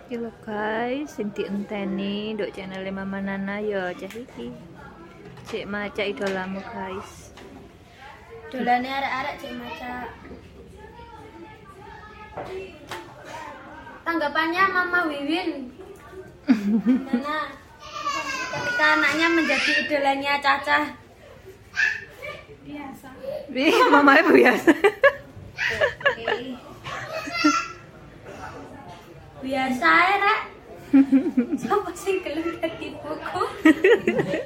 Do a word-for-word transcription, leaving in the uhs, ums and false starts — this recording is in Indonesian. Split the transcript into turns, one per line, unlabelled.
Iki lho guys, sing dienteni nduk channel Mama Nana ya cah iki. Cek maca idolamu guys.
Dolane arek-arek cek maca. Tanggapannya Mama Wiwin. Nana, ketika anaknya menjadi idolanya Caca. Biasa.
Ih, mamanya biasa.
Oke. Biasa ya, Rek. Siapa sih gelem dadi buku?